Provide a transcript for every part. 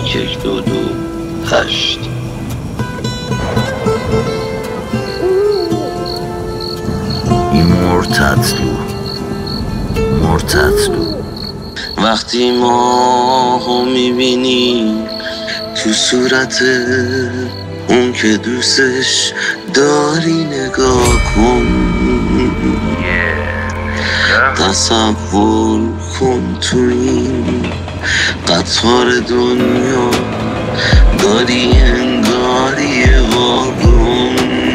1122 این مرتضلو وقتی ماهو میبینی تو صورت اون که دوستش داری نگاه کن تصور کن تو این قطار دنیا داری انگاری واگن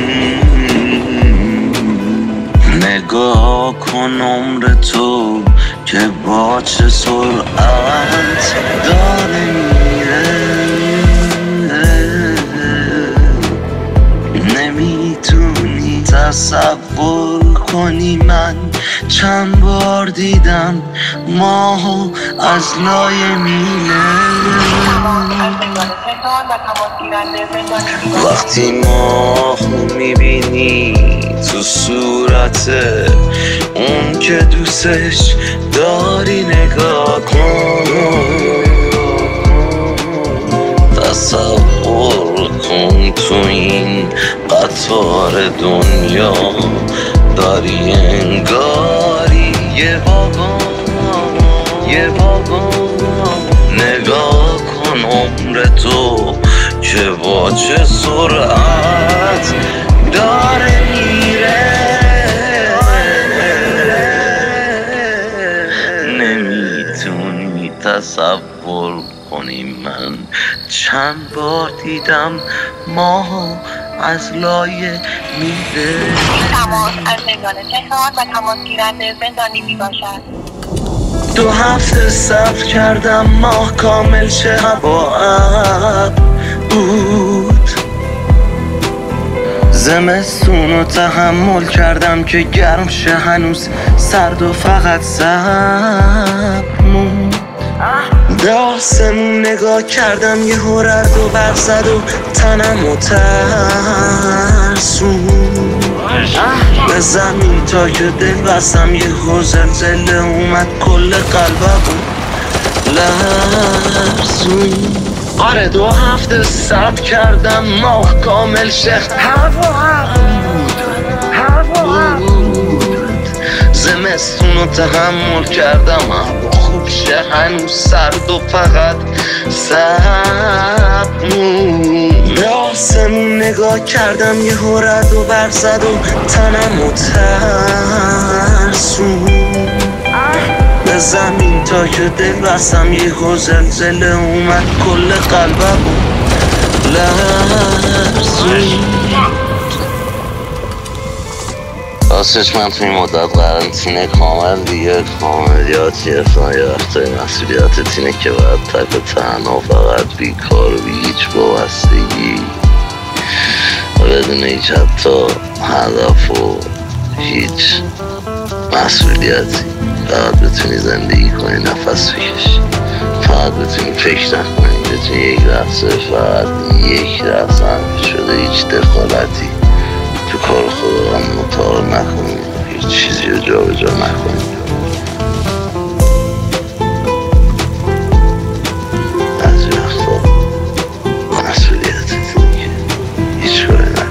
نگاه کن عمر تو که با چه سرعت داره میره نمیتونی تصور کنی من چند بار دیدم ماهو از لای میله وقتی ماهو میبینی تو صورت اون که دوستش داری نگاه کن تصور کن تو این قطار دنیا داری انگاری یه واگن نگاه کن عمر تو که با چه سرعت داره میره نمیتونی تصور کنی من چند بار دیدم ماهو از لایه میده تماس از زندان تهران و تماس گیرنده زندانی میباشد 2 هفته صبر کردم ماه کامل شه هوا ابر بود زمستونو تحمل کردم که گرم شه هنوز سرد و فقط صبر موند به آسمون نگاه کردم یه رعد و برق زد و تنمو ترسون به زمین تا که دل بستم یه زلزله اومد کل قلبم لرزون آره 2 هفته صبر کردم ماه کامل شه هوا بود زمستونو تحمل کردم خوب شه هنوز سرد و فقط سبمون به آسمون نگاه کردم یه رعد و برق زد و تنمو ترسون به زمین تا که دل بستم یه زلزله اومد کل قلبم لرزون راستش من توی مدت قرنطینه کامل دیگه کاملیات گرفتم یه وقتای مسئولیتت اینه که باید تک و تنها فقط بیکار و بی هیچ وابستگی بدون هیچ حتی هدف و هیچ مسئولیتی فقط بتونی زندگی کنی نفس بکشی فقط بتونی فکر نکنی بتونی یک لحظه فقط یک لحظه هم شده هیچ دخالتی تو کار خدا مطالعه نکنی هیچ چیزی رو جا به جا نکنی از وقتا مسئولیتت اینه که هیچ کاری نکنی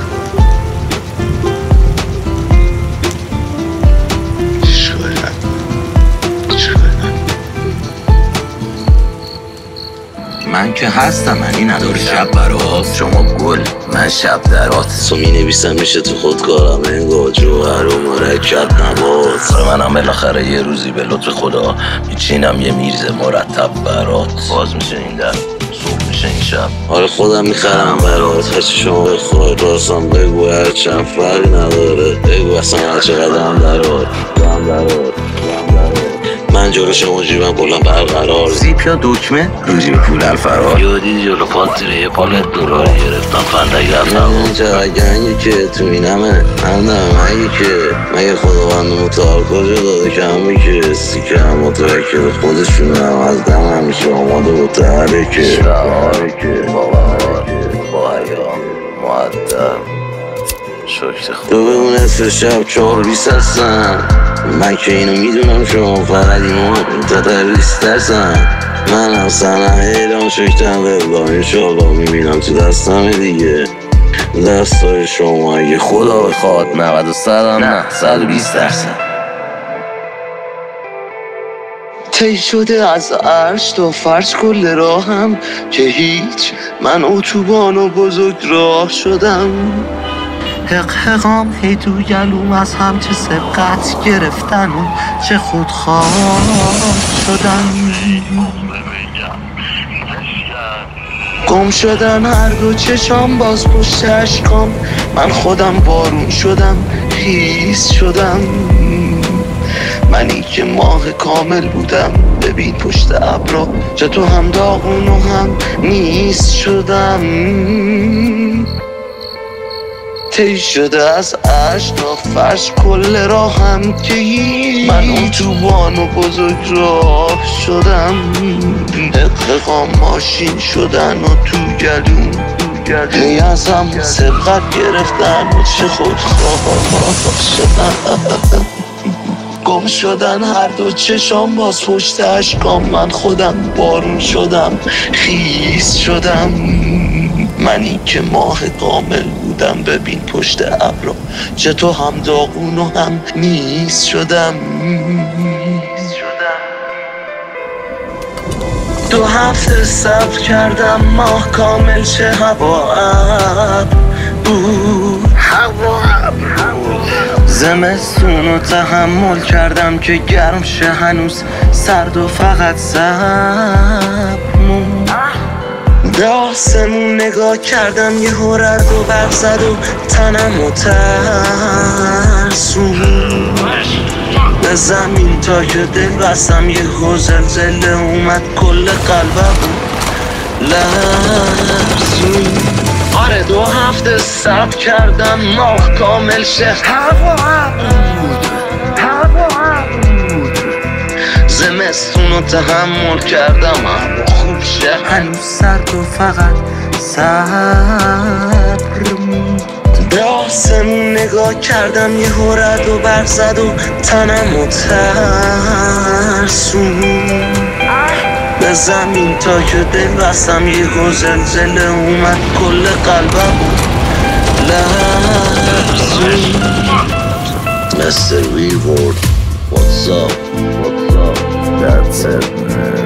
من که هستم معنی نداره شب برات شما گل من شب درات تو می نویسم میشه تو خودکارم انگار جوهر و مرکب نبات منم بالاخره یه روزی به لطف خدا میچینم یه میرز مرتب برات باز میشه این در صبح میشه این شب آره خودم میخرم برات هرچی شما بخوای راستم بگو هرچند فرقی نداره بگو اصلا هر چقدر هم درات من جلو شما جیبم کلم برقرار زیپ یا دکمه رو جیب پول الفرار یادی جلو پاتره یه پالت دلار گرفتم فندک رفتم اینجا گنگی که تو اینمه همدم اگه که مگه خداوند متعال کجا داده کمی که سیکه هم متوکل خودشون هم از دم همیشه آماده و تحرکه با حیام معدب شکر خود تو بگو نصف شب 4:20 هستم من که اینو میدونم شما فقط اینو تا تروریست هستم منم سنه ایران شکتم با این شاقا میبینم تو دستم دیگه دستای شما اگه خدا بخواد 90% نه 120%. طی شده از عرش تا فرش کل راهم که هیچ من اتوبان و بزرگ راه شدم حقام هی تو گلوم از هم چه سبقت گرفتن و چه خودخواه شدن گم شدن هر دو چشام باز پشت اشکام من خودم بارون شدم خیس شدم منی که ماه کامل بودم ببین پشت ابرا چه تو هم داغون و هم نیست شدم طی شده از عرش تا فرش کل راهم که من اتوبان و بزرگ راه شدم حقام ماشین شدن و تو گلوم هی از هم سبقت گرفتن و چه خودخواه شدن گم شدن هر دو چشام باز پشت اشکام من خودم بارون شدم خیس شدم منی که ماه کامل بودم ببین پشت ابرا چه تو هم داغون و هم نیست شدم 2 هفته صبر کردم ماه کامل چه هوا ابر بود زمستونو تحمل کردم که گرم شه هنوز سرد و فقط صبر مون به آسمون نگاه کردم یه رعد و برق زد و تنم و ترسون به زمین تا که دل بستم یه زلزله اومد کل قلبم لرزون آره 2 هفته صبر کردم ماه کامل شه هوا بود زمستونو تحمل کردم اما خوب شه هنوز سرد و فقط صبر موند به آسمون نگاه کردم یه رعد و برق زد و تنم و ترسون به زمین تا که دل بستم یه زلزله اومد کل قلبم لرزون Mr. Reward, what's up, that's it man.